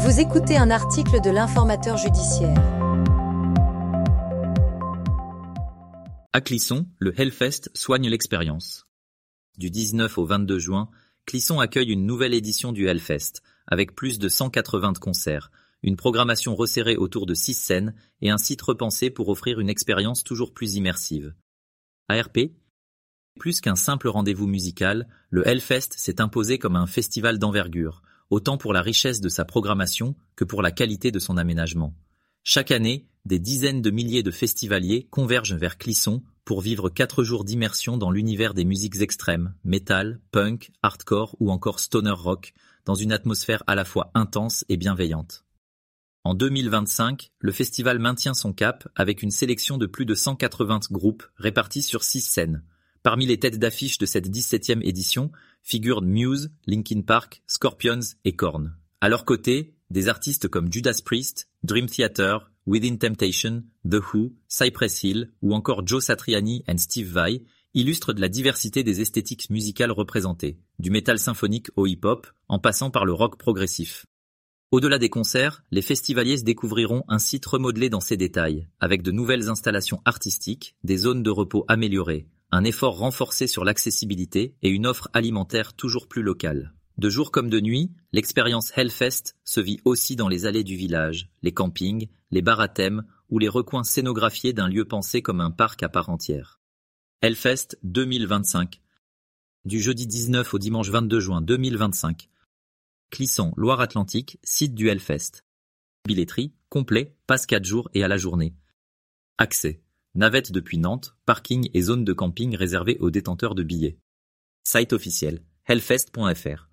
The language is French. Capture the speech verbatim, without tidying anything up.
Vous écoutez un article de l'Informateur judiciaire. À Clisson, le Hellfest soigne l'expérience. Du dix-neuf au vingt-deux juin, Clisson accueille une nouvelle édition du Hellfest, avec plus de cent quatre-vingts concerts, une programmation resserrée autour de six scènes et un site repensé pour offrir une expérience toujours plus immersive. A R P, plus qu'un simple rendez-vous musical, le Hellfest s'est imposé comme un festival d'envergure, autant pour la richesse de sa programmation que pour la qualité de son aménagement. Chaque année, des dizaines de milliers de festivaliers convergent vers Clisson pour vivre quatre jours d'immersion dans l'univers des musiques extrêmes, metal, punk, hardcore ou encore stoner rock, dans une atmosphère à la fois intense et bienveillante. En deux mille vingt-cinq, le festival maintient son cap avec une sélection de plus de cent quatre-vingts groupes répartis sur six scènes. Parmi les têtes d'affiche de cette dix-septième édition figurent Muse, Linkin Park, Scorpions et Korn. À leur côté, des artistes comme Judas Priest, Dream Theater, Within Temptation, The Who, Cypress Hill ou encore Joe Satriani and Steve Vai illustrent de la diversité des esthétiques musicales représentées, du métal symphonique au hip-hop, en passant par le rock progressif. Au-delà des concerts, les festivaliers découvriront un site remodelé dans ses détails, avec de nouvelles installations artistiques, des zones de repos améliorées, un effort renforcé sur l'accessibilité et une offre alimentaire toujours plus locale. De jour comme de nuit, l'expérience Hellfest se vit aussi dans les allées du village, les campings, les bars à thème ou les recoins scénographiés d'un lieu pensé comme un parc à part entière. Hellfest deux mille vingt-cinq. Du jeudi dix-neuf au dimanche vingt-deux juin deux mille vingt-cinq. Clisson, Loire-Atlantique, site du Hellfest. Billetterie, complet, passe quatre jours et à la journée. Accès. Navette depuis Nantes, parking et zone de camping réservée aux détenteurs de billets. Site officiel, hellfest point f r.